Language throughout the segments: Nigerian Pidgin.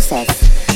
Process.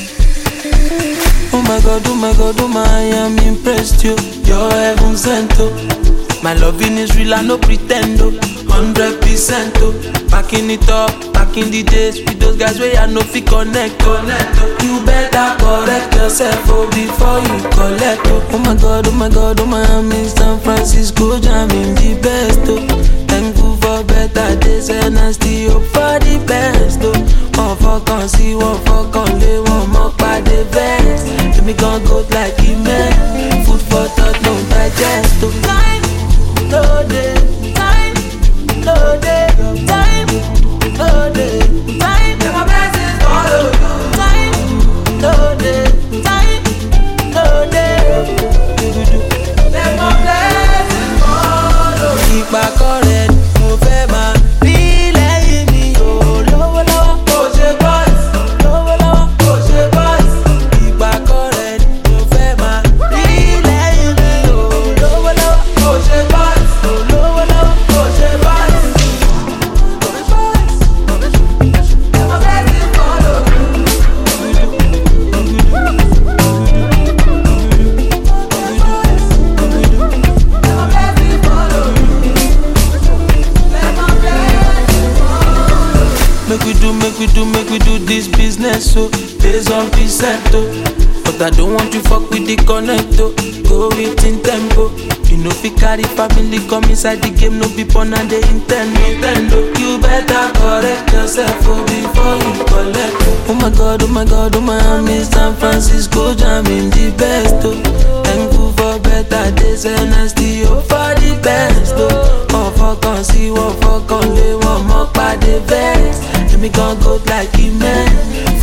Oh my God, I am impressed, you. You're heaven sent, oh. My loving is real, I no pretend, oh. 100%, oh. Backing it up, back in the days with those guys where I no fit connect, oh. You better correct yourself, oh, before you collect, oh. Oh my God, I am in San Francisco, jamming the best, oh. Thankful for better days and I still hope for the best, oh. One for can see, one for can lay, one more by the best. Let me gon' go like a man. Food for thought, no digest, oh. Time, no day, time, no day, time, no day, time. Let my blessings follow you. Time, no day, time, no day. Let my blessings follow you. Keep my current, move my relay me, oh, low, low. Oh, she boys, low, low. Oh, she boys. Keep my current, move my relay me, oh, low, low. Oh, she boys, oh, low, low. Oh, she boys. Let my blessings follow you. Make we do this business, so based on percent, oh. But I don't want you fuck with the connect, oh. Go with in tempo. You know fi carry family come inside the game, no people and they intend, Nintendo. You better correct yourself, oh, before you collect, oh. Oh my God, I'm in San Francisco, jamming the best, oh. Thankful for better days and I still hope for the best, oh. One for can see, one for can lay, one more by the best. Let me gon' go like a man.